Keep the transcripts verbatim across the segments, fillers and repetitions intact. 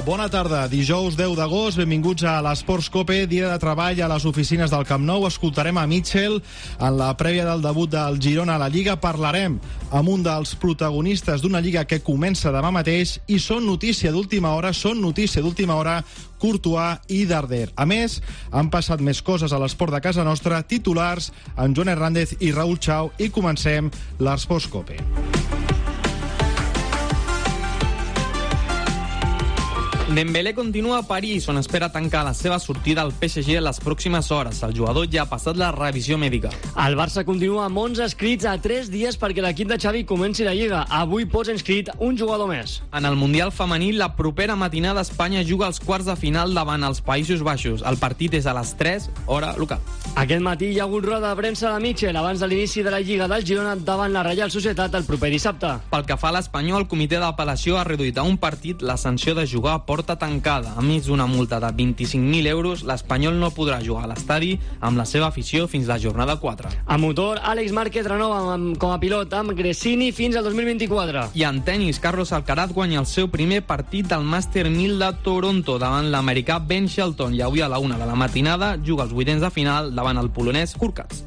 bona tarda. Dijous deu d'agost, benvinguts a l'Esports Cope, dia de treball a les oficines del Camp Nou. Escoltarem a Mitchell en la prèvia del debut del Girona a la Lliga. Parlarem amb un dels protagonistes d'una Lliga que comença demà mateix i són notícia d'última hora, són notícia d'última hora Courtois i Darder. A més, han passat més coses a l'esport de casa nostra, titulars amb Joan Hernández i Raúl Chao, i comencem l'Esports Cope. Dembélé continua a París, on espera tancar la seva sortida al P S G en les pròximes hores. El jugador ja ha passat la revisió mèdica. El Barça continua amb onze inscrits a tres dies perquè l'equip de Xavi comenci la Lliga. Avui posa inscrit un jugador més. En el Mundial femení, la propera matinada Espanya juga als quarts de final davant els Països Baixos. El partit és a les tres, hora local. Aquest matí hi ha hagut roda de premsa de Mitchell abans de l'inici de la Lliga del Girona davant la Reial Societat el proper dissabte. Pel que fa a l'Espanyol, el comitè d'apel·lació ha reduït a un partit la sanció de jugar a porta tancada. A més d'una multa de vint-i-cinc mil euros, l'Espanyol no podrà jugar a l'estadi amb la seva afició fins la jornada quatre. A motor, Àlex Márquez renova com a pilot amb Gresini fins al dos mil vint-i-quatre. I en tenis, Carlos Alcaraz guanya el seu primer partit del Màster mil de Toronto davant l'americà Ben Shelton, i avui a la una de la matinada juga els vuitens de final davant el polonès Hurkacz.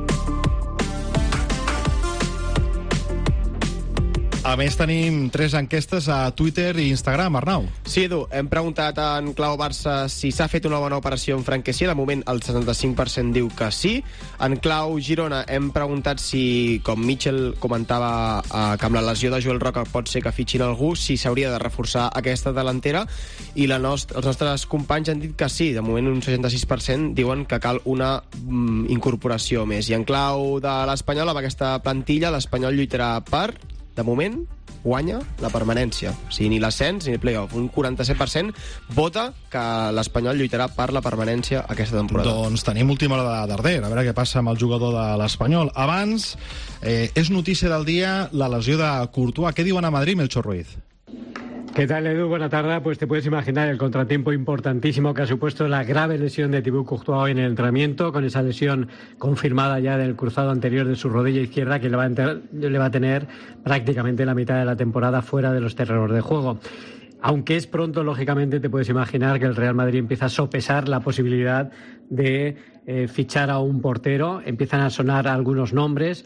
A més, tenim tres enquestes a Twitter i Instagram, Arnau. Sí, Edu, hem preguntat en clau Barça si s'ha fet una bona operació en Frank Kessié. De moment, el setanta-cinc per cent diu que sí. En clau Girona hem preguntat si, com Mitchell comentava, eh, que amb la lesió de Joel Roca pot ser que fitxin algú, si s'hauria de reforçar aquesta delantera, i la nost- els nostres companys han dit que sí. De moment, un seixanta-sis per cent diuen que cal una mm, incorporació més. I en clau de l'Espanyol, amb aquesta plantilla, l'Espanyol lluitarà per... de moment, guanya la permanència. O sigui, ni l'ascens ni el play-off. Un quaranta-set per cent vota que l'Espanyol lluitarà per la permanència aquesta temporada. Doncs tenim última hora de Darder, a veure què passa amb el jugador de l'Espanyol. Abans, eh, és notícia del dia la lesió de Courtois. Què diuen a Madrid, Melchor Ruiz? ¿Qué tal, Edu? Buena tarde. Pues te puedes imaginar el contratiempo importantísimo que ha supuesto la grave lesión de Thibaut Courtois hoy en el entrenamiento, con esa lesión confirmada ya del cruzado anterior de su rodilla izquierda, que le va a, enter- le va a tener prácticamente la mitad de la temporada fuera de los terrenos de juego. Aunque es pronto, lógicamente, te puedes imaginar que el Real Madrid empieza a sopesar la posibilidad de eh, fichar a un portero. Empiezan a sonar algunos nombres,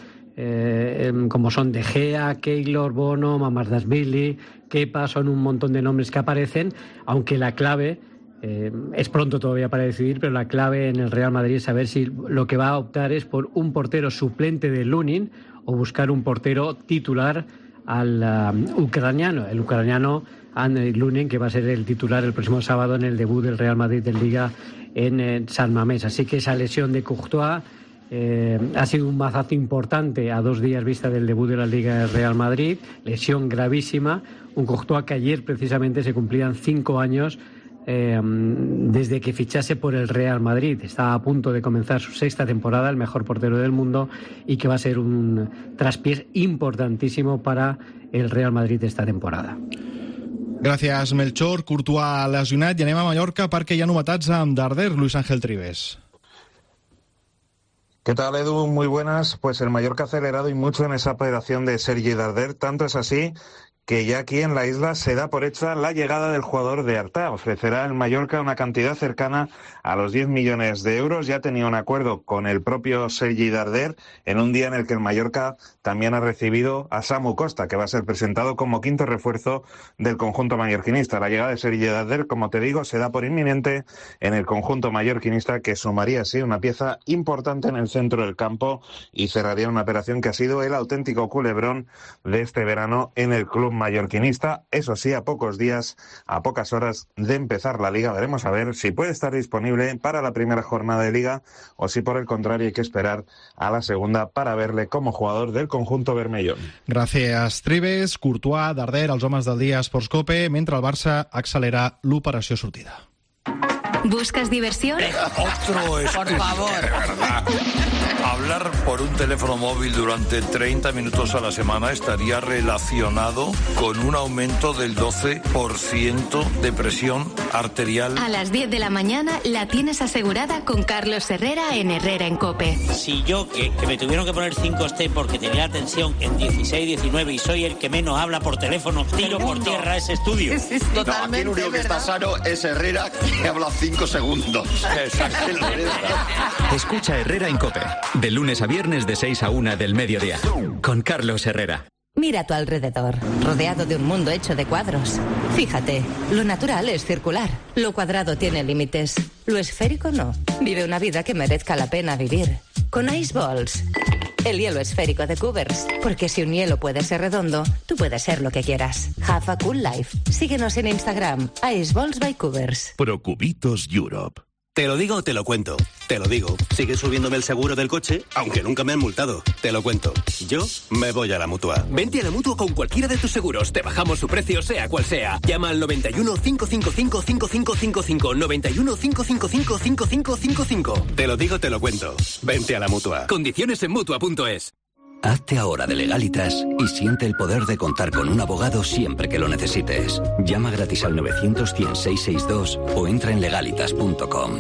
Eh, como son De Gea, Keylor, Bono, Mamardashvili, Kepa, son un montón de nombres que aparecen, aunque la clave, eh, es pronto todavía para decidir, pero la clave en el Real Madrid es saber si lo que va a optar es por un portero suplente de Lunin o buscar un portero titular al uh, ucraniano, el ucraniano Andrei Lunin, que va a ser el titular el próximo sábado en el debut del Real Madrid de Liga en eh, San Mamés. Así que esa lesión de Courtois Eh, ha sido un mazazo importante a dos días vista del debut de la Liga del Real Madrid, lesión gravísima, un Courtois que ayer precisamente se cumplían cinco años eh, desde que fichase por el Real Madrid. Está a punto de comenzar su sexta temporada, el mejor portero del mundo, y que va a ser un traspiés importantísimo para el Real Madrid esta temporada. Gràcies, Melchor. Courtois lesionat, i anem a Mallorca perquè hi ha novetats amb Darder, Luis Ángel Trives. ¿Qué tal, Edu? Muy buenas. Pues el Mallorca ha acelerado y mucho en esa operación de Sergi Darder. Tanto es así que ya aquí en la isla se da por hecha la llegada del jugador de Artà. Ofrecerá el Mallorca una cantidad cercana a los diez millones de euros. Ya tenía un acuerdo con el propio Sergi Darder en un día en el que el Mallorca también ha recibido a Samu Costa, que va a ser presentado como quinto refuerzo del conjunto mallorquinista. La llegada de Sergi Darder, como te digo, se da por inminente en el conjunto mallorquinista, que sumaría así una pieza importante en el centro del campo y cerraría una operación que ha sido el auténtico culebrón de este verano en el club mallorquinista. Eso sí, a pocos días, a pocas horas de empezar la Liga. Veremos a ver si puede estar disponible para la primera jornada de Liga o si por el contrario hay que esperar a la segunda para verle como jugador del conjunto vermellón. Gràcies, Trives. Courtois, Darder, els homes del dia Esports Cope, mentre el Barça accelera l'operació sortida. ¿Buscas diversión? Otro es Por favor. de verdad. Hablar por un teléfono móvil durante treinta minutos a la semana estaría relacionado con un aumento del doce por ciento de presión arterial. A las diez de la mañana la tienes asegurada con Carlos Herrera en Herrera en COPE. Si yo, que, que me tuvieron que poner cinco T porque tenía la tensión en dieciséis, diecinueve y soy el que menos habla por teléfono, tiro por tierra ese estudio. No, aquí el único que está sano es Herrera, que habla cinco segundos. Escucha Herrera en COPE, de lunes a viernes de seis a una del mediodía, con Carlos Herrera. Mira a tu alrededor, rodeado de un mundo hecho de cuadros. Fíjate, lo natural es circular, lo cuadrado tiene límites, lo esférico no. Vive una vida que merezca la pena vivir. Con Ice Balls, el hielo esférico de Cubers. Porque si un hielo puede ser redondo, tú puedes ser lo que quieras. Have a cool life. Síguenos en Instagram, Ice Balls by Cubers. Procubitos Europe. Te lo digo o te lo cuento. Te lo digo. Sigue subiéndome el seguro del coche, aunque nunca me han multado. Te lo cuento. Yo me voy a la Mutua. Vente a la Mutua con cualquiera de tus seguros. Te bajamos su precio, sea cual sea. Llama al noventa y uno, cinco cinco cinco, cinco cinco cinco cinco. noventa y uno, cinco cinco cinco, cinco cinco cinco cinco. Te lo digo, te lo cuento. Vente a la Mutua. Condiciones en Mutua punto es. Hazte ahora de Legalitas y siente el poder de contar con un abogado siempre que lo necesites. Llama gratis al novecientos, cien, seiscientos sesenta y dos o entra en legalitas punto com.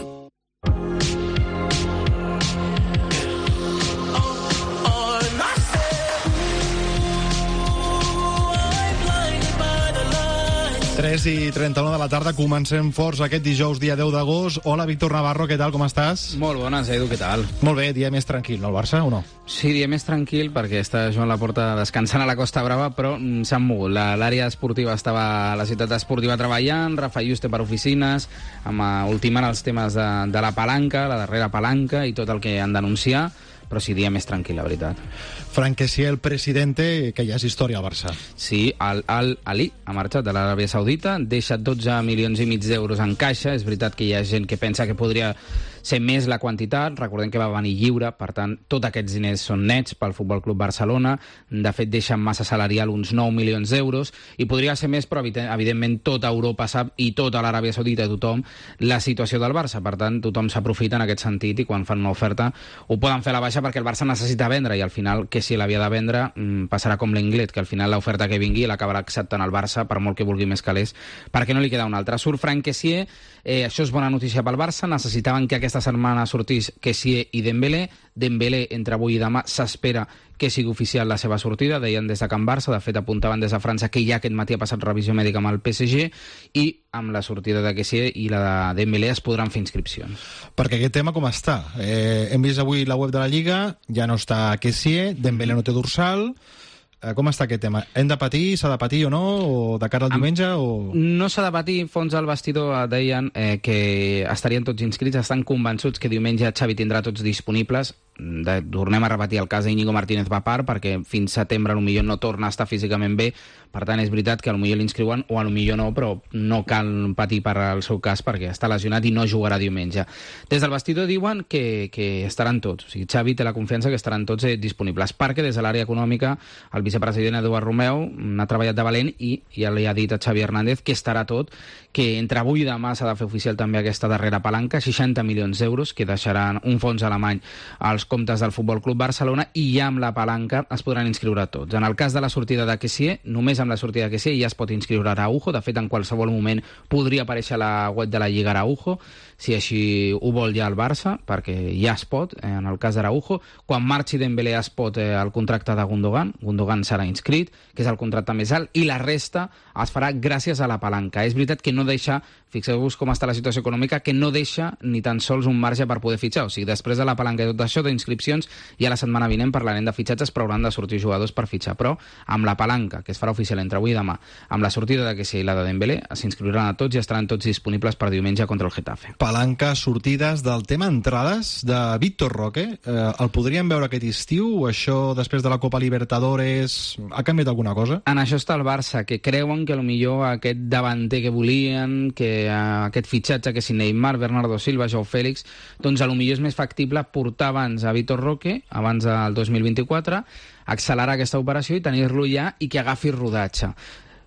tres i trenta-u de la tarda, comencem forts aquest dijous, dia deu d'agost. Hola, Víctor Navarro, què tal, com estàs? Molt bones, Edu, què tal? Molt bé, dia més tranquil, no, el Barça, o no? Sí, dia més tranquil, perquè està Joan Laporta descansant a la Costa Brava, però mm, s'han mogut. L'àrea esportiva estava a la ciutat esportiva treballant, Rafa Yuste per oficines, amb, uh, ultimant els temes de, de la palanca, la darrera palanca i tot el que han d'anunciar, però sí, dia més tranquil, la veritat. Frank Kessié, el presidente, que ja és història al Barça. Sí, el Al Ali ha marxat de l'Aràbia Saudita, deixa dotze milions i mig d'euros en caixa. És veritat que hi ha gent que pensa que podria ser més la quantitat. Recordem que va venir lliure, per tant, tots aquests diners són nets pel Futbol Club Barcelona. De fet, deixa en massa salarial uns nou milions d'euros, i podria ser més, però evidentment tota Europa sap, i tota l'Aràbia Saudita, tothom, la situació del Barça. Per tant, tothom s'aprofita en aquest sentit, i quan fan una oferta ho poden fer a la baixa perquè el Barça necessita vendre, i al final, que si l'havia de vendre, passarà com l'Inglet, que al final l'oferta que vingui l'acabarà acceptant el Barça, per molt que vulgui més calés, perquè no li queda un altre. Surt Frank Kessié, eh, això és bona notícia pel Barça. Necessitaven que aquesta setmana sortís Kessié i Dembélé. Dembélé, entre avui i demà, s'espera que sigui oficial la seva sortida, deien des de Can Barça. De fet, apuntaven des de França que ja aquest matí ha passat revisió mèdica amb el P S G, i amb la sortida de Kessié i la de Dembélé es podran fer inscripcions. Perquè aquest tema com està? Eh, hem vist avui la web de la Lliga, ja no està Kessié, Dembélé no té dorsal. Eh, com està aquest tema? Hem de patir, s'ha de patir o no? O de cara al diumenge? O... No s'ha de patir. Fons al vestidor deien eh, que estarien tots inscrits, estan convençuts que diumenge Xavi tindrà tots disponibles. De, tornem a repetir el cas d'Iñigo Martínez Papar, perquè fins setembre potser no torna a estar físicament bé. Per tant, és veritat que potser l'inscriuen o potser no, però no cal patir per al seu cas perquè està lesionat i no jugarà diumenge. Des del vestidor diuen que, que estaran tots. O sigui, Xavi té la confiança que estaran tots eh, disponibles, perquè des de l'àrea econòmica el vicepresident Eduard Romeu ha treballat de valent i ja li ha dit a Xavi Hernández que estarà tot, que entre avui i demà s'ha de fer oficial també aquesta darrera palanca, seixanta milions d'euros, que deixaran un fons alemany als comptes del Futbol Club Barcelona, i ja amb la palanca es podran inscriure tots. En el cas de la sortida de Kessié, només amb la sortida de Kessié ja es pot inscriure Araujo. De fet, en qualsevol moment podria aparèixer a la web de la Lliga Araujo, si així ho vol ja el Barça, perquè ja es pot, eh, en el cas d'Araujo. Quan marxi Dembélé es pot eh, el contracte de Gundogan, Gundogan serà inscrit, que és el contracte més alt, i la resta es farà gràcies a la palanca. És veritat que no deixa, fixeu-vos com està la situació econòmica, que no deixa ni tan sols un marge per poder fitxar. O sigui, després de la palanca i tot això d'inscripcions, ja la setmana vinent parlarem de fitxatges, però hauran de sortir jugadors per fitxar. Però amb la palanca, que es farà oficial entre avui i demà, amb la sortida de Kessié i la de Dembélé, s'inscriuran a tots i estaran tots disponibles per diumenge contra el Getafe. Palanca, sortides. Del tema entrades de Víctor Roque, eh, el podríem veure aquest estiu, o això després de la Copa Libertadores ha canviat alguna cosa? En això està el Barça, que creuen que potser aquest davanter que volien, que uh, aquest fitxatge, que si Neymar, Bernardo Silva, Joao Félix, doncs potser és més factible portar abans a Víctor Roque, abans del dos mil vint-i-quatre, accelerar aquesta operació i tenir-lo ja i que agafi rodatge.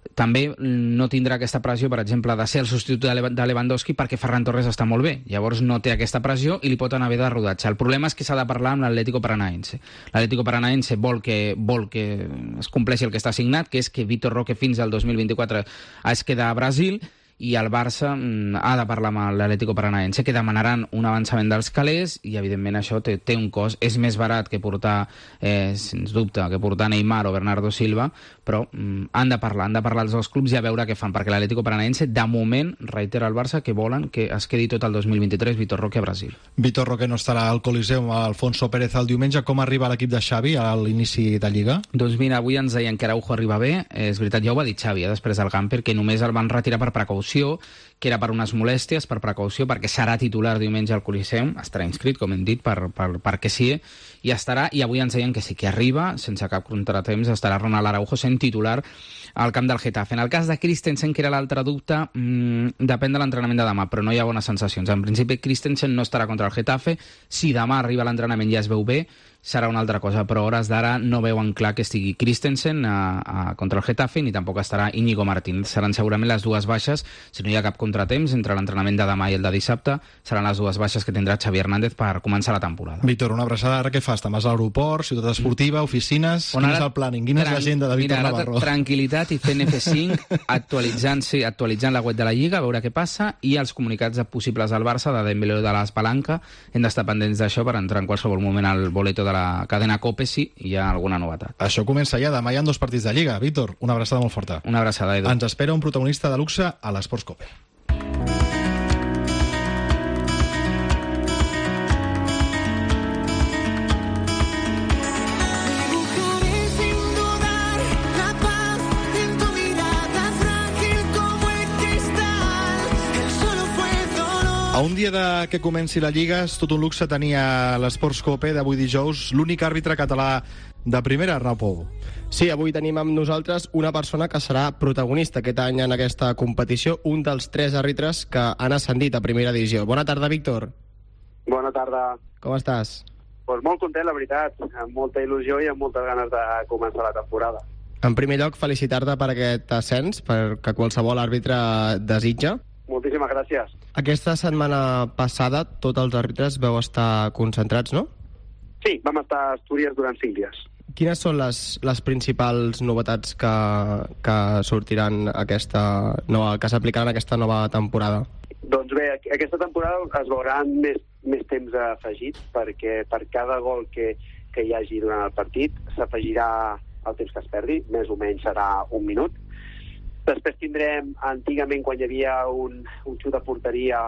també no tindrà aquesta pressió, per exemple, de ser el substitut de Lewandowski perquè Ferran Torres està molt bé. Llavors no té aquesta pressió i li pot anar bé de rodatge. El problema és que s'ha de parlar amb l'Atlético Paranaense. L'Atlético Paranaense vol que, vol que es compleixi el que està signat, que és que Vitor Roque fins al dos mil vint-i-quatre es queda a Brasil, i el Barça ha de parlar amb l'Atlético Paranaense, que demanaran un avançament dels calés, i evidentment això té, té un cost. És més barat que portar, eh, sens dubte, que portar Neymar o Bernardo Silva, però mm, han de parlar, han de parlar els dos clubs i a veure què fan, perquè l'Atlético Paranaense, de moment, reitera el Barça que volen que es quedi tot el dos mil vint-i-tres Vitor Roque a Brasil. Vitor Roque no estarà al Coliseum, Alfonso Pérez el diumenge. Com arriba l'equip de Xavi a l'inici de Lliga? Doncs mira, avui ens deien que Araujo arriba bé. És veritat, ja ho va dir Xavi, eh, després del Gamper, que només el van retirar per precaució, que era per unes molèsties, per precaució, perquè serà titular diumenge al Coliseum, estarà inscrit, com hem dit, per, per, perquè sí, i estarà, i avui ens deien que sí que arriba, sense cap contratemps, estarà Ronald Araujo sent titular al camp del Getafe. En el cas de Christensen, que era l'altre dubte, mmm, depèn de l'entrenament de demà, però no hi ha bones sensacions. En principi, Christensen no estarà contra el Getafe. Si demà arriba l'entrenament i ja es veu bé, serà una altra cosa, però a hores d'ara no veuen clar que estigui Christensen a, a, contra el Getafe, ni tampoc estarà Íñigo Martínez. Seran segurament les dues baixes, si no hi ha cap contratemps entre l'entrenament de demà i el de dissabte, seran les dues baixes que tindrà Xavi Hernández per començar la temporada. Víctor, una abraçada. Ara què fas? Te'n vas a l'aeroport, ciutat esportiva, oficines? On Quin ara, és el planning? Quina és l'agenda de Víctor Navarro? Tranquil·litat i fent F cinc, actualitzant, sí, actualitzant la web de la Lliga, a veure què passa, i els comunicats possibles al Barça, de Dembélé o de l'Espalanca. Hem d'estar pendents d'això per entrar en qualsevol moment al boleto de la cadena Cope si hi ha alguna novetat. Això comença ja, demà hi ha dos partits de Lliga. Víctor, una abraçada molt forta. Una abraçada, Edu. Ens espera un protagonista de luxe a l'Esports Cope. A un dia de que comenci la Lliga és tot un luxe tenir a l'Esports Cope d'avui dijous l'únic àrbitre català de primera, Arnau Pou. Sí, avui tenim amb nosaltres una persona que serà protagonista aquest any en aquesta competició, un dels tres àrbitres que han ascendit a primera divisió. Bona tarda, Víctor. Bona tarda. Com estàs? Pues molt content, la veritat, amb molta il·lusió i amb moltes ganes de començar la temporada. En primer lloc, felicitar-te per aquest ascens, perquè qualsevol àrbitre desitja. Moltíssimes gràcies. Aquesta setmana passada tots els àrbitres vau estar concentrats, no? Sí, vam estar a Astúries durant cinc dies. Quines són les, les principals novetats que, que sortiran aquesta nova, que s'aplicaran aquesta nova temporada? Doncs bé, aquesta temporada es veuran més, més temps afegits, perquè per cada gol que, que hi hagi durant el partit s'afegirà el temps que es perdi, més o menys serà un minut. Després tindrem, antigament, quan hi havia un, un xut de porteria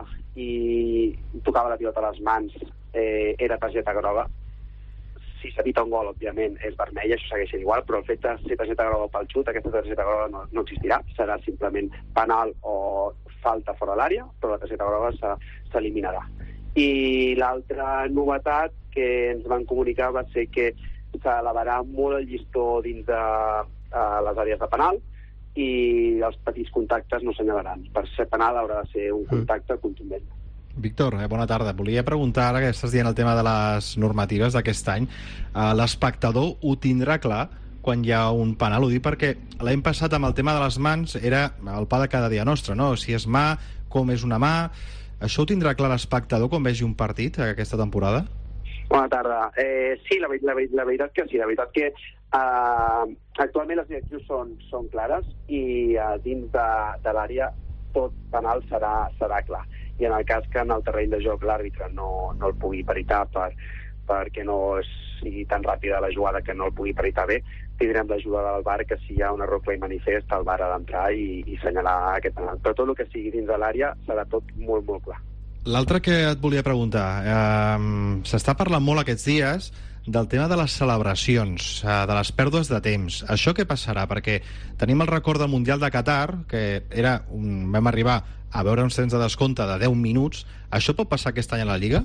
i tocava la pilota a les mans, eh, era targeta groga. Si s'evita un gol, òbviament, és vermella, això segueix igual, però el fet de ser targeta groga pel xut, aquesta targeta groga no, no existirà, serà simplement penal o falta fora l'àrea, però la targeta groga s'eliminarà. I l'altra novetat que ens van comunicar va ser que s'elevarà molt el llistó dins de uh, les àrees de penal, i els petits contactes no s'anyalaran. Per ser penal haurà de ser un contacte contundent. Víctor, eh, bona tarda. Volia preguntar, ara que estàs dient el tema de les normatives d'aquest any, eh, l'espectador ho tindrà clar quan hi ha un penal? Ho dic perquè l'any passat amb el tema de les mans era el pa de cada dia nostre, no? Si és mà, com és una mà... Això ho tindrà clar l'espectador quan vegi un partit aquesta temporada? Bona tarda. Eh, sí, la, la, la veritat que sí. La veritat que uh, actualment les directrius són, són clares i uh, dins de, de l'àrea tot penal serà, serà clar. I en el cas que en el terreny de joc l'àrbitre no, no el pugui peritar per, perquè no sigui tan ràpida la jugada que no el pugui peritar bé, tindrem l'ajuda del V A R, que si hi ha un error clar i manifest, el V A R ha d'entrar i, i assenyalar aquest penal. Però tot el que sigui dins de l'àrea serà tot molt, molt clar. L'altre que et volia preguntar, eh, s'està parlant molt aquests dies del tema de les celebracions, eh, de les pèrdues de temps. Això què passarà? Perquè tenim el record del Mundial de Qatar, que era un... vam arribar a veure uns temps de descompte de deu minuts. Això pot passar aquest any a la Lliga?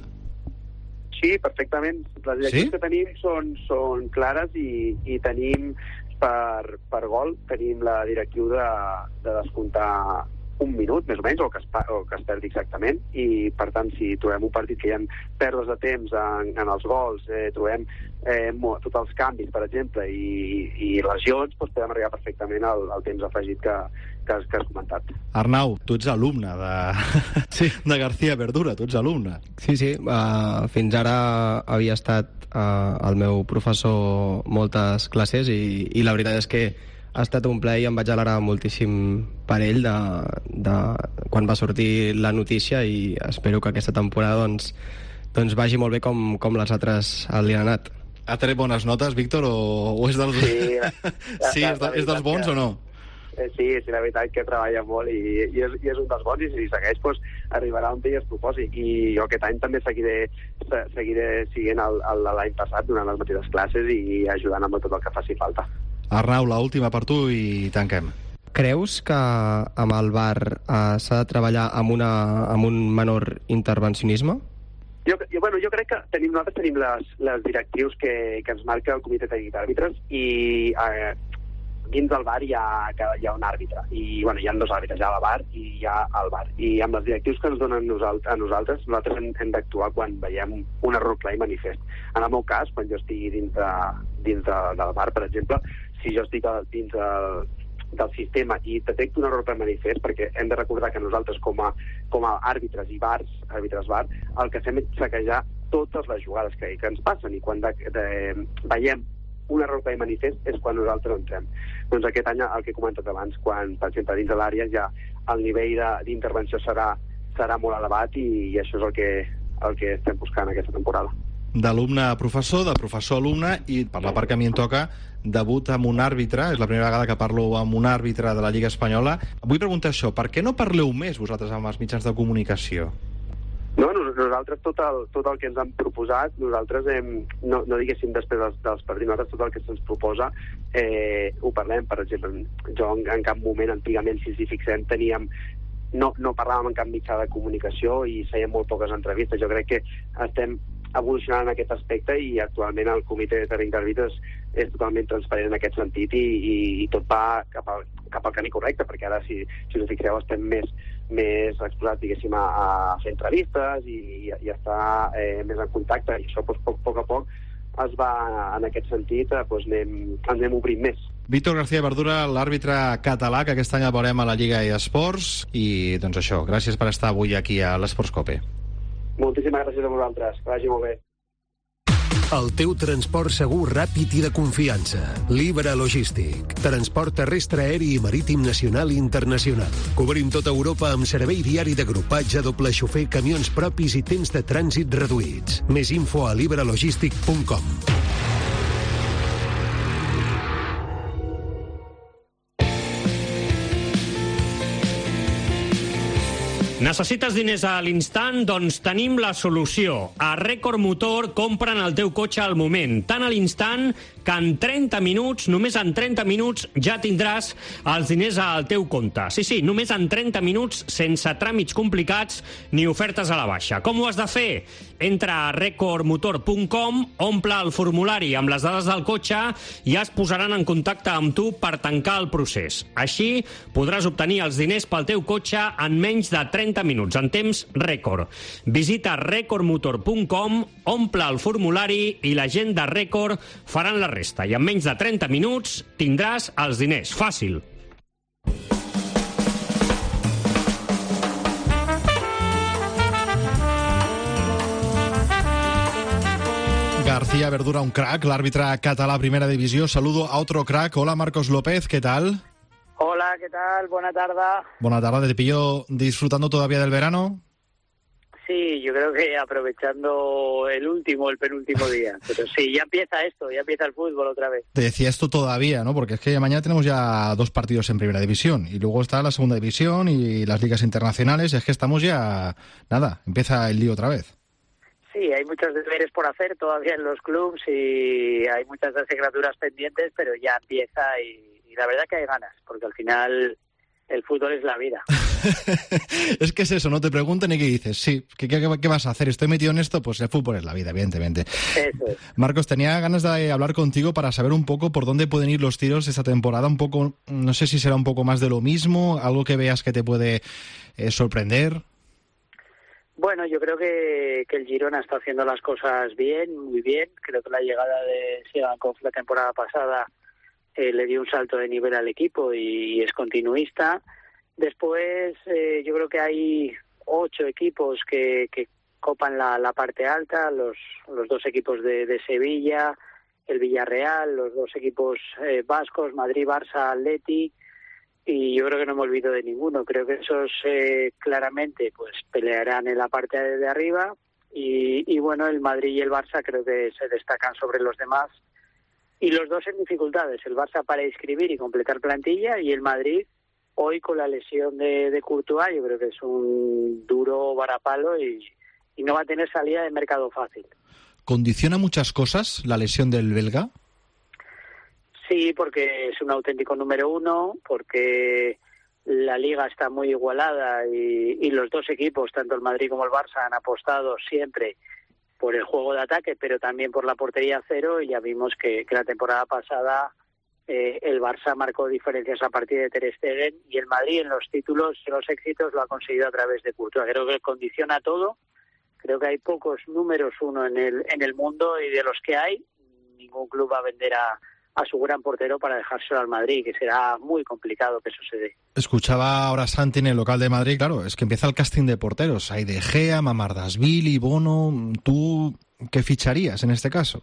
Sí, perfectament. Les direccions sí? que tenim són, són clares i, i tenim per, per gol, tenim la directriu de, de descomptar un minut, més o menys, o que es, o que es perdi exactament, i per tant, si trobem un partit que hi ha pèrdues de temps en, en els gols, eh, trobem eh, tots els canvis, per exemple, i, i lesions, doncs podem arribar perfectament al, al temps afegit que, que, has, que has comentat. Arnau, tu ets alumne de, sí. de García Verdura, tu ets alumne. Sí, sí, uh, fins ara havia estat uh, el meu professor moltes classes i, i la veritat és que ha estat un plaer i em vaig alegrar moltíssim per ell de, de quan va sortir la notícia, i espero que aquesta temporada doncs, doncs vagi molt bé com, com les altres li han anat. Ha tret bones notes, Víctor, o, o és dels, sí, la, sí, és, de, és dels bons que, o no? Sí, sí, la veritat que treballa molt i, i, és, i és un dels bons, i si segueix doncs, arribarà on ell es proposi. I jo aquest any també seguiré, seguiré siguent l'any passat donant les mateixes classes i ajudant amb tot el que faci falta. Arnau, l'última per tu i tanquem. Creus que amb el V A R eh, s'ha de treballar amb, una, amb un menor intervencionisme? Jo, jo, bueno, jo crec que tenim, nosaltres tenim les, les directrius que, que ens marca el Comitè Tècnic d'Àrbitres, i eh, dins del V A R hi ha, hi ha un àrbitre, i bueno, hi ha dos àrbitres, hi ha el V A R i hi ha el V A R, i amb les directrius que ens donen nosaltres, a nosaltres, nosaltres hem, hem d'actuar quan veiem un error clar i manifest. En el meu cas, quan jo estigui dins, de, dins de, del V A R, per exemple, si jo estic dins del, del sistema i detecto un error per manifest, perquè hem de recordar que nosaltres com a, com a àrbitres i V A Rs, àrbitres V A R, el que fem és saquejar totes les jugades que, que ens passen, i quan de, de, veiem un error per manifest és quan nosaltres entrem. Doncs aquest any, el que he comentat abans, quan, per exemple, dins de l'àrea ja el nivell d'intervenció serà, serà molt elevat, i, i això és el que, el que estem buscant aquesta temporada. D'alumne a professor, de professor a alumne, i per la part que a mi em toca, debut amb un àrbitre. És la primera vegada que parlo amb un àrbitre de la Lliga Espanyola. Vull preguntar això, per què no parleu més vosaltres amb els mitjans de comunicació? No, nosaltres tot el, tot el que ens han proposat, nosaltres hem, no, no diguéssim després dels, dels partits, nosaltres tot el que se'ns proposa eh, ho parlem. Per exemple, jo en, en cap moment, antigament, si ens hi fixem, teníem no, no parlàvem en cap mitjà de comunicació i fèiem molt poques entrevistes. Jo crec que estem evolucionant en aquest aspecte, i actualment el Comitè Tècnic d'Àrbitres és totalment transparent en aquest sentit, i, i, i tot va cap al, cap al camí correcte, perquè ara, si, si us fixeu, estem més, més exposats, diguéssim, a, a fer entrevistes i, i a estar eh, més en contacte, i això, doncs, poc, poc a poc es va, en aquest sentit, doncs, anem, ens anem obrint més. Víctor García Verdura, l'àrbitre català, que aquest any el veurem a la Lliga eSports, i doncs això, gràcies per estar avui aquí a l'Esports Cope. Moltíssimes gràcies a vosaltres, que vagi molt bé. El teu transport segur, ràpid i de confiança. Libra Logístic. Transport terrestre, aeri i marítim nacional i internacional. Cobrim tota Europa amb servei diari d'agrupatge, doble xofer, camions propis i temps de trànsit reduïts. Més info a libra logístic punt com. Necessites diners a l'instant? Doncs tenim la solució. A Record Motor compren el teu cotxe al moment, tant a l'instant que en trenta minuts, només en trenta minuts, ja tindràs els diners al teu compte. Sí, sí, només en trenta minuts, sense tràmits complicats ni ofertes a la baixa. Com ho has de fer? Entra a record motor punt com, omple el formulari amb les dades del cotxe i es posaran en contacte amb tu per tancar el procés. Així podràs obtenir els diners pel teu cotxe en menys de trenta minuts, en temps rècord. Visita record motor punt com, omple el formulari i la gent de Record faran la resta. I en menys de trenta minuts tindràs els diners. Fàcil. García Verdura, un crack, l'àrbitre català Primera Divisió. Saludo a otro crack. Hola, Marcos López, ¿qué tal? Hola, ¿qué tal? Buena tarde. Buena tarde, ¿te pillo disfrutando todavía del verano? Sí, yo creo que aprovechando el último, el penúltimo día. Pero sí, ya empieza esto, ya empieza el fútbol otra vez. Te decía esto todavía, ¿no? Porque es que mañana tenemos ya dos partidos en Primera División y luego está la Segunda División y las ligas internacionales. Es que estamos ya... Nada, empieza el lío otra vez. Sí, hay muchos deberes por hacer todavía en los clubs y hay muchas asignaturas pendientes, pero ya empieza y, y la verdad que hay ganas, porque al final el fútbol es la vida. Es que es eso, no te preguntan y ¿qué dices? Sí, ¿qué, qué, ¿qué vas a hacer? ¿Estoy metido en esto? Pues el fútbol es la vida, evidentemente. Eso es. Marcos, tenía ganas de hablar contigo para saber un poco por dónde pueden ir los tiros esta temporada, un poco, no sé si será un poco más de lo mismo, algo que veas que te puede eh, sorprender. Bueno, yo creo que, que el Girona está haciendo las cosas bien, muy bien. Creo que la llegada de Sigankov la temporada pasada eh, le dio un salto de nivel al equipo y, y es continuista. Después, eh, yo creo que hay ocho equipos que, que copan la, la parte alta, los, los dos equipos de, de Sevilla, el Villarreal, los dos equipos eh, vascos, Madrid, Barça, Atleti. Y yo creo que no me olvido de ninguno. Creo que esos eh, claramente pues pelearán en la parte de arriba y, y bueno, el Madrid y el Barça creo que se destacan sobre los demás. Y los dos en dificultades, el Barça para inscribir y completar plantilla y el Madrid hoy con la lesión de, de Courtois, yo creo que es un duro varapalo y, y no va a tener salida de mercado fácil. ¿Condiciona muchas cosas la lesión del belga? Sí, porque es un auténtico número uno, porque la liga está muy igualada y, y los dos equipos, tanto el Madrid como el Barça, han apostado siempre por el juego de ataque, pero también por la portería cero, y ya vimos que, que la temporada pasada eh, el Barça marcó diferencias a partir de Ter Stegen y el Madrid en los títulos y los éxitos lo ha conseguido a través de Courtois. Creo que condiciona todo, creo que hay pocos números uno en el, en el mundo y de los que hay, ningún club va a vender a a su gran portero para dejárselo al Madrid, que será muy complicado que eso se dé. Escuchaba ahora Santi en el local de Madrid, claro, es que empieza el casting de porteros. Hay De Gea, Mamardashvili, Bono. ¿Tú qué ficharías en este caso?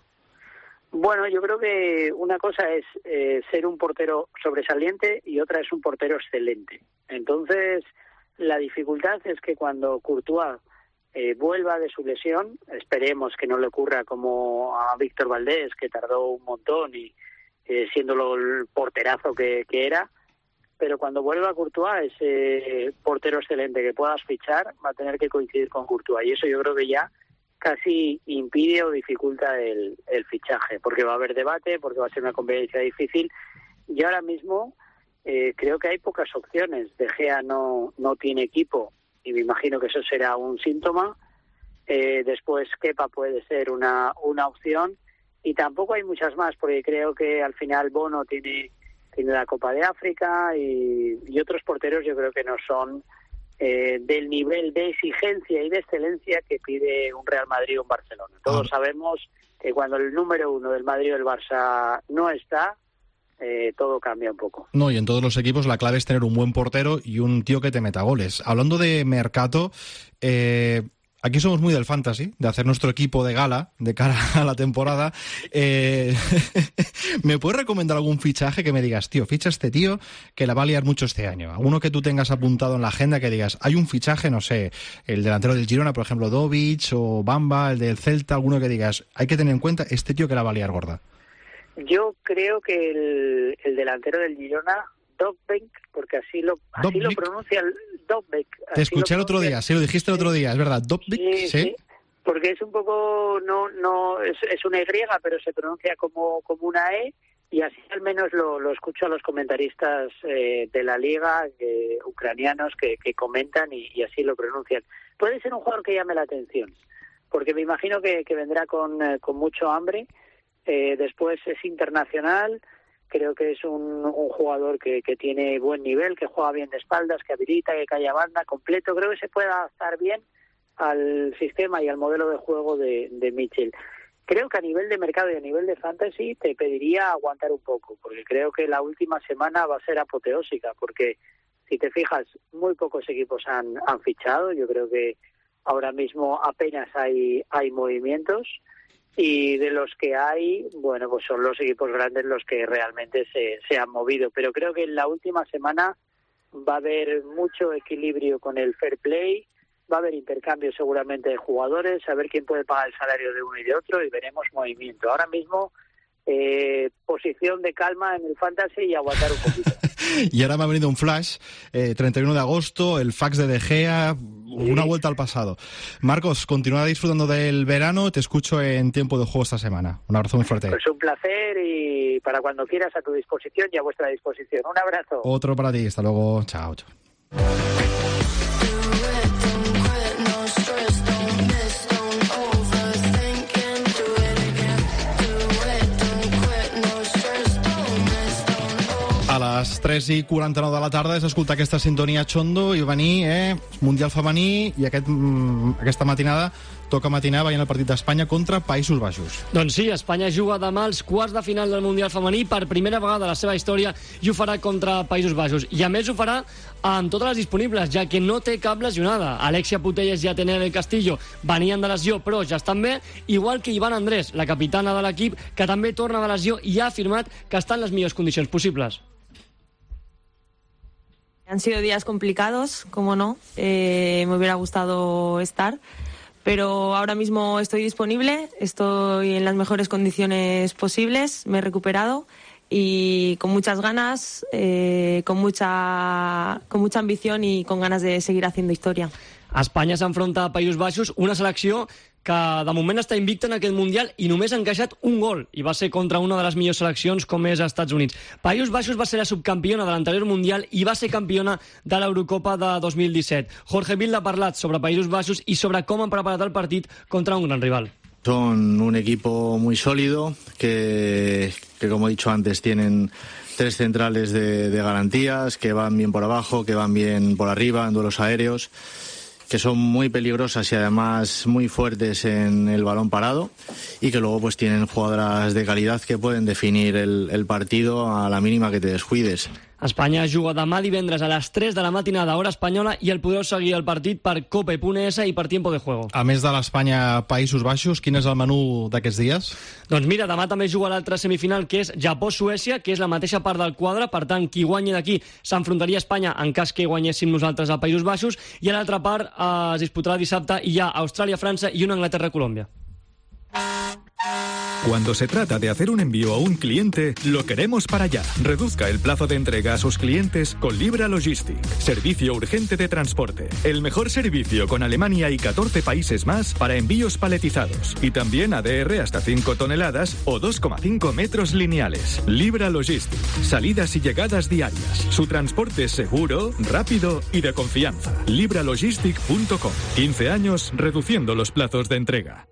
Bueno, yo creo que una cosa es eh, ser un portero sobresaliente y otra es un portero excelente. Entonces, la dificultad es que cuando Courtois eh, vuelva de su lesión, esperemos que no le ocurra como a Víctor Valdés, que tardó un montón y Eh, siéndolo el porterazo que, que era, pero cuando vuelva a Courtois, ese portero excelente que puedas fichar va a tener que coincidir con Courtois, y eso yo creo que ya casi impide o dificulta el, el fichaje, porque va a haber debate, porque va a ser una convivencia difícil, y ahora mismo eh, creo que hay pocas opciones. De Gea no, no tiene equipo, y me imagino que eso será un síntoma. Eh, después Kepa puede ser una, una opción, y tampoco hay muchas más, porque creo que al final Bono tiene, tiene la Copa de África y, y otros porteros yo creo que no son eh, del nivel de exigencia y de excelencia que pide un Real Madrid o un Barcelona. Todos ah. sabemos que cuando el número uno del Madrid o del Barça no está, eh, todo cambia un poco. No, y en todos los equipos la clave es tener un buen portero y un tío que te meta goles. Hablando de mercado, eh... aquí somos muy del fantasy, de hacer nuestro equipo de gala de cara a la temporada. Eh, ¿Me puedes recomendar algún fichaje que me digas, tío, ficha este tío que la va a liar mucho este año? Alguno que tú tengas apuntado en la agenda que digas, hay un fichaje, no sé, el delantero del Girona, por ejemplo, Dovic o Bamba, el del Celta, alguno que digas, hay que tener en cuenta este tío que la va a liar gorda. Yo creo que el, el delantero del Girona, Dovbyk, porque así lo así Dovbyk. lo pronuncia el Dovbyk. Te escuché el otro día, sí, lo dijiste el otro día, es verdad, Dovbyk, sí, sí. sí. Porque es un poco, no, no, es, es una Y, pero se pronuncia como, como una E, y así al menos lo, lo escucho a los comentaristas eh, de la liga, eh, ucranianos, que, que comentan y, y así lo pronuncian. Puede ser un jugador que llame la atención, porque me imagino que, que vendrá con, eh, con mucho hambre. Eh, después es internacional. Creo que es un, un jugador que, que tiene buen nivel, que juega bien de espaldas, que habilita, que cae a banda, completo. Creo que se puede adaptar bien al sistema y al modelo de juego de, de Mitchell. Creo que a nivel de mercado y a nivel de fantasy te pediría aguantar un poco, porque creo que la última semana va a ser apoteósica, porque si te fijas, muy pocos equipos han, han fichado. Yo creo que ahora mismo apenas hay, hay movimientos. Y de los que hay, bueno, pues son los equipos grandes los que realmente se, se han movido. Pero creo que en la última semana va a haber mucho equilibrio con el fair play, va a haber intercambio seguramente de jugadores, a ver quién puede pagar el salario de uno y de otro, y veremos movimiento. Ahora mismo, eh, posición de calma en el fantasy y aguantar un poquito. Y ahora me ha venido un flash, eh, treinta y uno de agosto, el fax de De Gea, una vuelta al pasado. Marcos, continúa disfrutando del verano, te escucho en Tiempo de Juego esta semana. Un abrazo muy fuerte. Pues un placer, y para cuando quieras, a tu disposición y a vuestra disposición. Un abrazo. Otro para ti, hasta luego, chao, chao. A les tres i quaranta-nou de la tarda és escoltar aquesta sintonia Chondo i venir, eh, Mundial femení, i aquest, mm, aquesta matinada toca matinar veient el partit d'Espanya contra Països Baixos. Doncs sí, Espanya juga demà als quarts de final del Mundial femení per primera vegada a la seva història i ho farà contra Països Baixos. I a més ho farà amb totes les disponibles, ja que no té cap lesionada. Alexia Putellas i Atenea del Castillo venien de lesió, però ja estan bé, igual que Iván Andrés, la capitana de l'equip, que també torna de lesió i ha afirmat que està en les millors condicions possibles. Han sido días complicados, como no, eh, me hubiera gustado estar, pero ahora mismo estoy disponible, estoy en las mejores condiciones posibles, me he recuperado y con muchas ganas, eh, con mucha, con mucha ambición y con ganas de seguir haciendo historia. Espanya s'enfronta a Països Baixos, una selecció que de moment està invicta en aquest Mundial i només ha encaixat un gol, i va ser contra una de les millors seleccions com és als Estats Units. Països Baixos va ser la subcampiona de l'anterior Mundial i va ser campiona de l'Eurocopa de dos mil disset. Jorge Vilda ha parlat sobre Països Baixos i sobre com han preparat el partit contra un gran rival. Son un equipo muy sólido que, que como he dicho antes, tienen tres centrales de, de garantías, que van bien por abajo, que van bien por arriba en duelos aéreos, que son muy peligrosas y además muy fuertes en el balón parado, y que luego pues tienen jugadoras de calidad que pueden definir el, el partido a la mínima que te descuides. Espanya juga demà divendres a les tres de la matinada, hora espanyola, i el podeu seguir el partit per cope punt es i per Tiempo de Juego. A més de l'Espanya-Països Baixos, quin és el menú d'aquests dies? Doncs mira, demà també juga l'altra semifinal, que és Japó-Suècia, que és la mateixa part del quadre, per tant, qui guanyi d'aquí s'enfrontaria a Espanya en cas que guanyéssim nosaltres a Països Baixos, i a l'altra part eh, es disputarà dissabte i hi ha Austràlia-França i una Anglaterra-Colòmbia. Cuando se trata de hacer un envío a un cliente, lo queremos para allá. Reduzca el plazo de entrega a sus clientes con Libra Logistic. Servicio urgente de transporte. El mejor servicio con Alemania y catorce países más para envíos paletizados. Y también A D R hasta cinco toneladas o dos coma cinco metros lineales. Libra Logistic. Salidas y llegadas diarias. Su transporte es seguro, rápido y de confianza. libra logistic punto com. quince años reduciendo los plazos de entrega.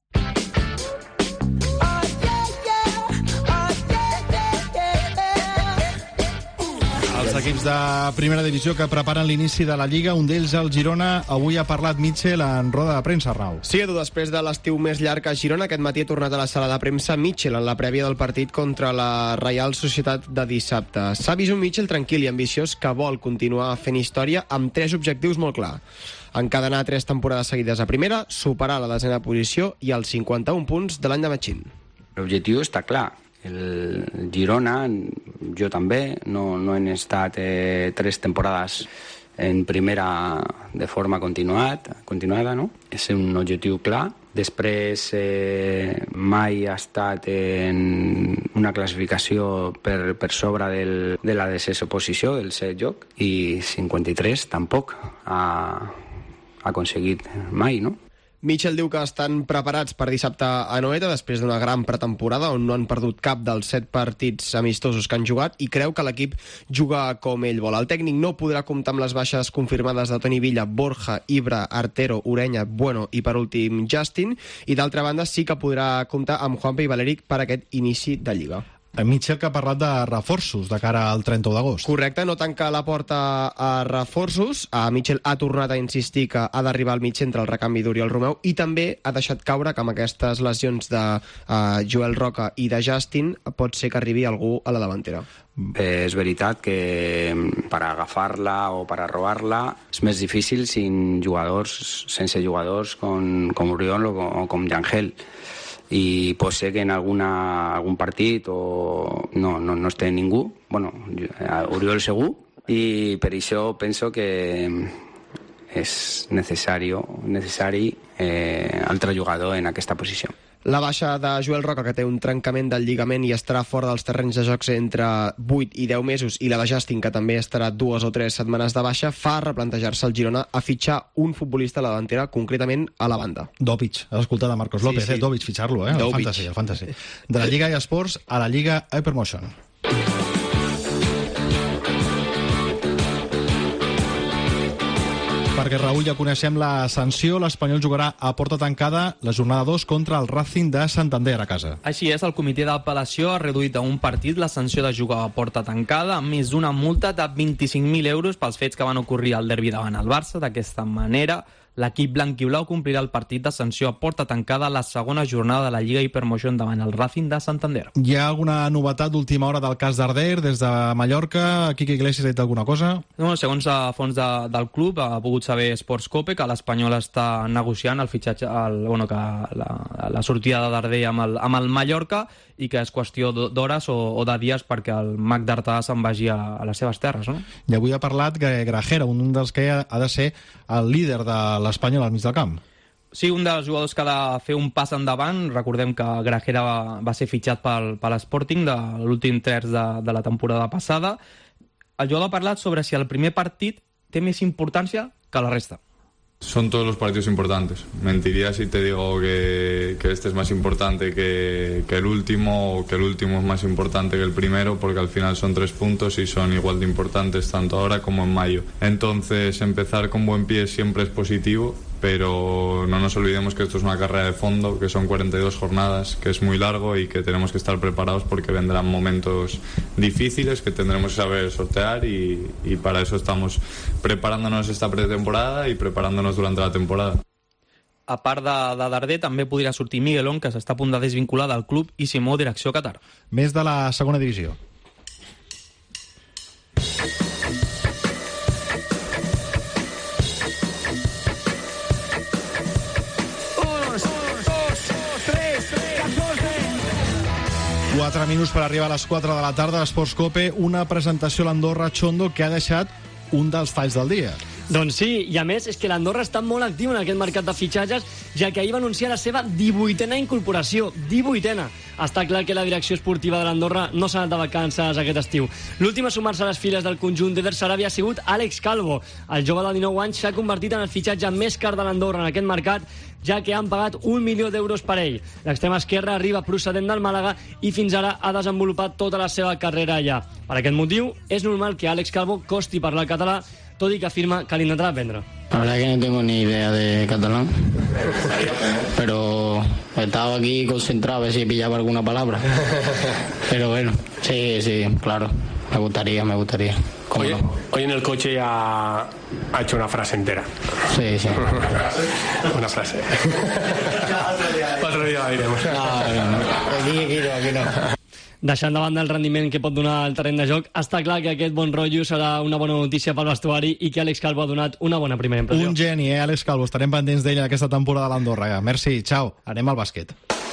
Els equips de primera divisió que preparen l'inici de la Lliga, un d'ells, el Girona, avui ha parlat Mitchell en roda de premsa, Arnau. Sí, Edu, després de l'estiu més llarg a Girona, aquest matí ha tornat a la sala de premsa Mitchell en la prèvia del partit contra la Reial Societat de dissabte. S'ha vist un Mitchell tranquil i ambiciós que vol continuar fent història amb tres objectius molt clars. Encadenar tres temporades seguides a primera, superar la desena posició i els cinquanta-un punts de l'any de Machín. L'objectiu està clar. El Girona, jo també, no, no hem estat eh, tres temporades en primera de forma continuat, continuada, no? És un objectiu clar. Després eh, mai ha estat en una classificació per, per sobre del, de la desena posició, del set lloc, i cinquanta-tres tampoc ha, ha aconseguit mai, no? Mitchell diu que estan preparats per dissabte a Noeta després d'una gran pretemporada on no han perdut cap dels set partits amistosos que han jugat, i creu que l'equip juga com ell vol. El tècnic no podrà comptar amb les baixes confirmades de Toni Villa, Borja, Ibra, Artero, Ureña, Bueno i per últim Justin, i d'altra banda sí que podrà comptar amb Juanpe i Valeric per aquest inici de Lliga. Mitchell, que ha parlat de reforços de cara al trenta-u d'agost. Correcte, no tanca la porta a reforços. A Mitchell ha tornat a insistir que ha d'arribar al mig centre el recanvi d'Oriol Romeu, i també ha deixat caure que amb aquestes lesions de uh, Joel Roca i de Justin pot ser que arribi algú a la davantera. Eh, és veritat que per agafar-la o per robar-la és més difícil sin jugadors, sense jugadors com, com Oriol o com, o com Yangel. I pot ser que en alguna, algun partit o no, no, no esté ningú, bueno, Oriol segur, i per això penso que és necessari, necessari eh, altre jugador en aquesta posició. La baixa de Joel Roca, que té un trencament del lligament i estarà fora dels terrenys de jocs entre vuit i deu mesos, i la de Justin, que també estarà dues o tres setmanes de baixa, fa replantejar-se el Girona a fitxar un futbolista a la davantera, concretament a la banda. Dovic, has escoltat a Marcos López, sí, sí. eh? Dovic, fitxar-lo, eh? El fantasy, el fantasy. De la Lliga eSports a la Lliga Hypermotion. perquè, Raül, ja coneixem la sanció. L'Espanyol jugarà a porta tancada la jornada dos contra el Racing de Santander a casa. Així és, el comitè d'apel·lació ha reduït a un partit la sanció de jugar a porta tancada, amb més d'una multa de vint-i-cinc mil euros pels fets que van ocorrir al derbi davant el Barça. D'aquesta manera, l'equip blanquiblau complirà el partit de sanció a porta tancada a la segona jornada de la Lliga Hypermotion davant el Racing de Santander. Hi ha alguna novetat d'última hora del cas Darder des de Mallorca? Quique Iglesias ha dit alguna cosa? No, segons a fons de, del club, ha pogut saber Sports Cope que l'Espanyol està negociant el fitxatge, el, bueno, que la, la sortida de Darder amb el, amb el Mallorca, i que és qüestió d'hores o, o de dies perquè el mag d'Artà se'n vagi a, a les seves terres, no? I avui ha parlat Grajera, un dels que ha, ha de ser el líder de l'Espanyol al mig del camp. Sí, un dels jugadors que ha de fer un pas endavant. Recordem que Grajera va, va ser fitxat pel, per l'Sporting de l'últim terç de, de la temporada passada. El jugador ha parlat sobre si el primer partit té més importància que la resta. Son todos los partidos importantes. Mentiría si te digo que, que este es más importante que, que el último, o que el último es más importante que el primero, porque al final son tres puntos y son igual de importantes tanto ahora como en mayo. Entonces, empezar con buen pie siempre es positivo, pero no nos olvidemos que esto es una carrera de fondo, que son cuarenta y dos jornadas, que es muy largo y que tenemos que estar preparados porque vendrán momentos difíciles que tendremos que saber sortear, y, y para eso estamos preparándonos esta pretemporada y preparándonos durante la temporada. A part de, de Darder, també podria sortir Miguelón, que s'està a punt de desvincular del club, i Simó, direcció Qatar. Més de la segona divisió. quatre minuts per arribar a les quatre de la tarda a Esports Cope, una presentació a l'Andorra Chondo que ha deixat un dels talls del dia. Doncs sí, i a més és que l'Andorra està molt actiu en aquest mercat de fitxatges, ja que ahir va anunciar la seva divuitena incorporació. divuitena. Està clar que la direcció esportiva de l'Andorra no s'ha anat de vacances aquest estiu. L'últim a sumar-se a les files del conjunt d'Eder Sarabia ha sigut Àlex Calvo. El jove de dinou anys s'ha convertit en el fitxatge més car de l'Andorra en aquest mercat, ja que han pagat un milió d'euros per ell. L'extrema esquerra arriba procedent del Màlaga i fins ara ha desenvolupat tota la seva carrera allà. Per aquest motiu, és normal que Àlex Calvo costi parlar català, tot i que afirma que l'intentarà aprendre. La verdad es que no tengo ni idea de catalán, pero estaba aquí concentrado a ver si pillaba alguna palabra. Pero bueno, sí, sí, claro, me gustaría, me gustaría. Hoy, no? hoy en el coche ya ha hecho una frase entera. Sí, sí. Una frase. Otro día la diremos. No, no, no. Aquí, aquí no, aquí no. Deixant de banda el rendiment que pot donar el terreny de joc, està clar que aquest bon rotllo serà una bona notícia pel vestuari i que Àlex Calvo ha donat una bona primera impressió. Un geni, eh, Àlex Calvo. Estarem pendents d'ell en aquesta temporada a l'Andorra. Merci, ciao. Anem al bàsquet.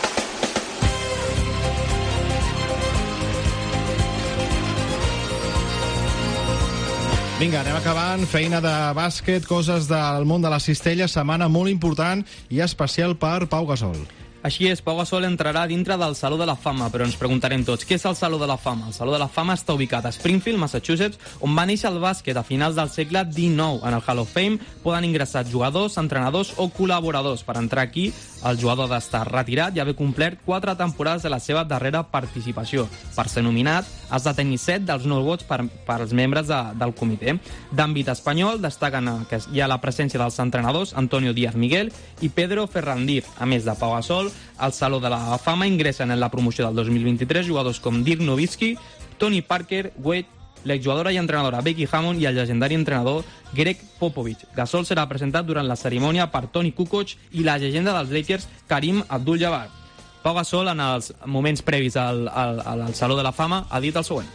Vinga, anem acabant. Feina de bàsquet, coses del món de la cistella, setmana molt important i especial per Pau Gasol. Així és, Pau Gasol entrarà dintre del Saló de la Fama, però ens preguntarem tots, què és el Saló de la Fama? El Saló de la Fama està ubicat a Springfield, Massachusetts, on va néixer el bàsquet a finals del segle dinou. En el Hall of Fame poden ingressar jugadors, entrenadors o col·laboradors. Per entrar aquí, el jugador ha d'estar retirat i haver complert quatre temporades de la seva darrera participació. Per ser nominat, has de tenir set dels nou vots per, per als membres de, del comitè. D'àmbit espanyol, destaquen que hi ha la presència dels entrenadors Antonio Díaz Miguel i Pedro Ferrandir. A més de Pau Gasol, al Saló de la Fama ingressen en la promoció del dos mil vint-i-tres jugadors com Dirk Nowitzki, Tony Parker, Wade, l'exjugadora i entrenadora Becky Hammond i el legendari entrenador Greg Popovich. Gasol serà presentat durant la cerimònia per Tony Kukoc i la llegenda dels Lakers Karim Abdul-Jabbar. Pau Gasol, en els moments previs al, al, al Saló de la Fama, ha dit el següent.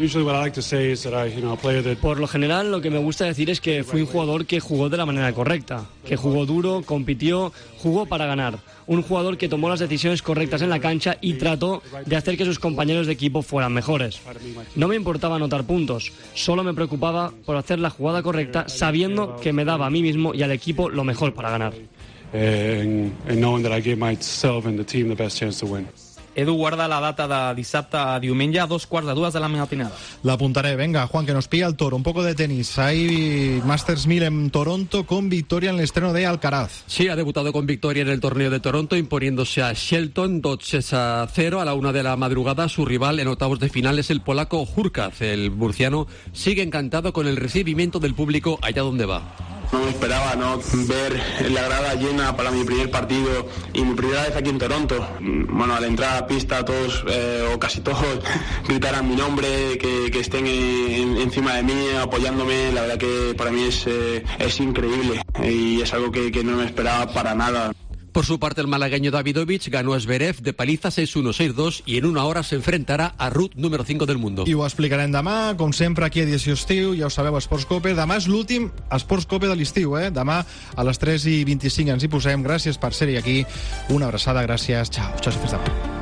Por lo general, lo que me gusta decir es que fui un jugador que jugó de la manera correcta, que jugó duro, compitió, jugó para ganar. Un jugador que tomó las decisiones correctas en la cancha y trató de hacer que sus compañeros de equipo fueran mejores. No me importaba anotar puntos, solo me preocupaba por hacer la jugada correcta sabiendo que me daba a mí mismo y al equipo lo mejor para ganar. And, and knowing that I gave myself and the team the best chance to win. Edu, guarda la data de dissabte a diumenge a dos quarts de dues de la matinada. La apuntaré. Venga, Juan, que nos pilla el toro. Un poco de tenis. Hay Masters mil en Toronto con victoria en el estreno de Alcaraz. Sí, ha debutado con victoria en el torneo de Toronto, imponiéndose a Shelton dos sets a cero a la una de la madrugada. Su rival en octavos de final es el polaco Hurkacz. El murciano sigue encantado con el recibimiento del público allá donde va. No me esperaba, ¿no? Ver la grada llena para mi primer partido y mi primera vez aquí en Toronto. Bueno, al entrar a la pista todos, eh, o casi todos, gritaran mi nombre, que, que estén en, encima de mí, apoyándome. La verdad que para mí es, eh, es increíble y es algo que, que no me esperaba para nada. Por su parte, el malagueño Davidovich ganó a Zverev de paliza seis uno seis dos y en una hora se enfrentarà a Ruth, número cinco del mundo. I ho explicarem demà, com sempre, aquí a Edició Estiu, ja ho sabeu, Esports Cope. Demà és l'últim Esports Cope de l'estiu, eh? Demà a les tres i vint-i-cinc ens hi posem. Gràcies per ser-hi aquí. Una abraçada, gràcies. Ciao, ciao, fins demà.